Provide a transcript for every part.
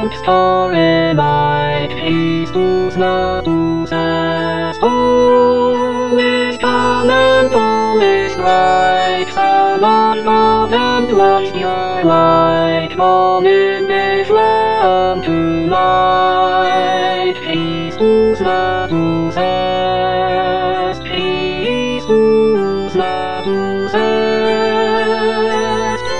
Story light, Christus natus est. All is calm and all is bright. Son of God and light, your light. Born in Bethlehem to light. Christus natus est. Christus natus est.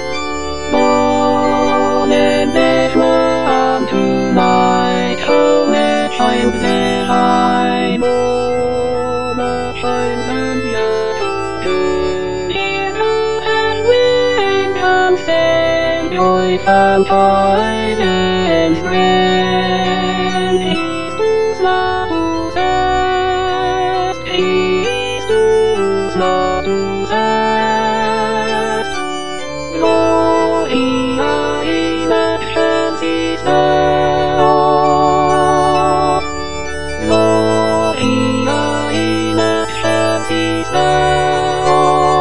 Born in Bethlehem tonight, holy child divine, born a child and yet to hear and ring and sing, joyful tidings bring. Christus natus est, Christus natus est. Gloria in excelsis Deo. Gloria in excelsis Deo.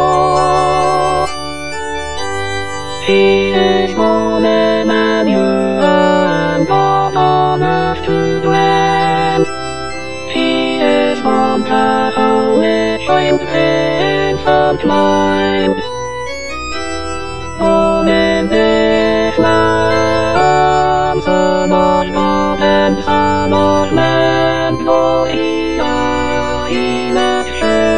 He is born Emmanuel, God on earth to dwell. He is born the Holy Child, the infant mind. Born in Bethlehem, Son of God and Son of Man, Gloria in excelsis.